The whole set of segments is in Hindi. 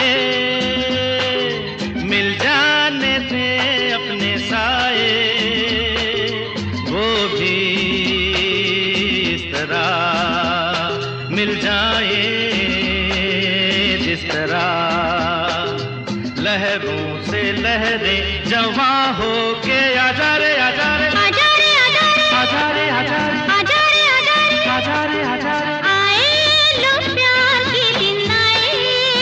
मिल जाने थे अपने साए, वो भी इस तरह मिल जाए जिस तरह लहरों से लहरे जवां हो के आजा रे आजा रे आजा रे आजा रे आजा रे आजा रे आजा रे आजा रे आजा रे आजा रे आए लो प्यार के दिन आए,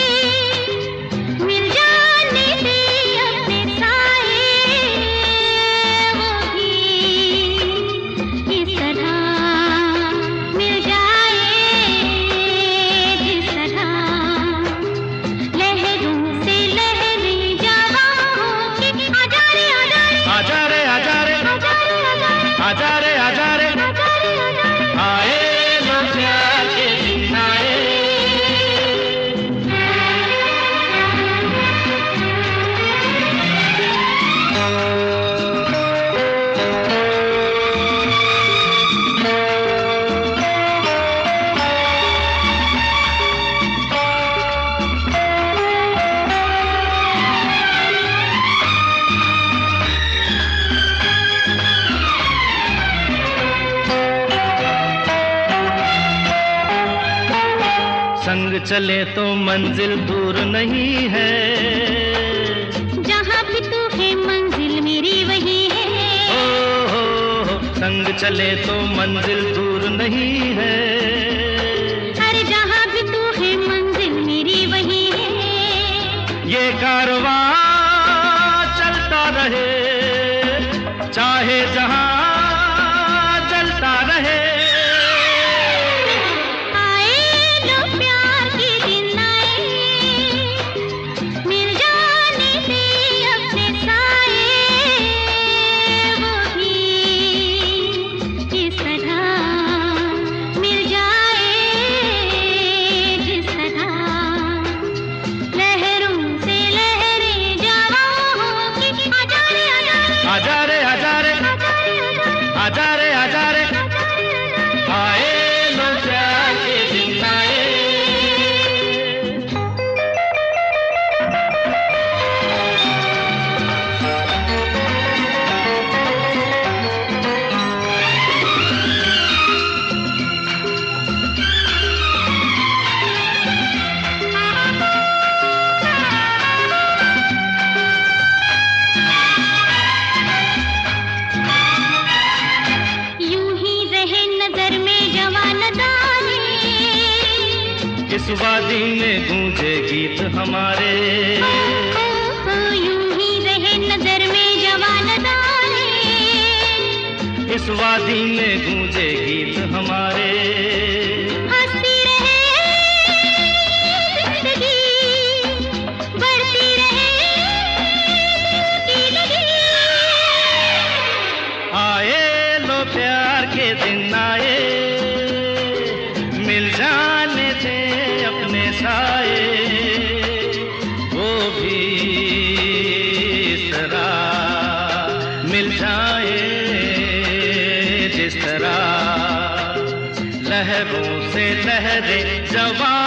मिल जाने दे अपने साए, वो भी इस तरह मिल जाए जिस तरह लहरों से लहरे जवां हो के आजा रे आजा रे आजा रे आजा रे आजा रे आजा रे आजा रे आए लो प्यार के दिन आए। संग चले तो मंजिल दूर नहीं है, जहाँ भी तू है मंजिल मेरी वही है। हो संग चले तो मंजिल दूर नहीं है, अरे जहाँ भी तू है मंजिल मेरी वही है। ये कारवां चलता रहे चाहे जहाँ चलता रहे। आजा रे आजा रे आजा रे आजा रे आए लो प्यार के दिन आए। इस वादी में गूंजे गीत हमारे, यूं ही रहे नजर में जवान दाने। इस वादी में गूंजे गीत हमारे, हंसती रहे जिंदगी, बढ़ती रहे की लगी। आए लो प्यार के दिन आए, मिल जाने थे अपने साए, वो भी इस तरह मिल जाए जिस तरह लहरों से लहरे जवां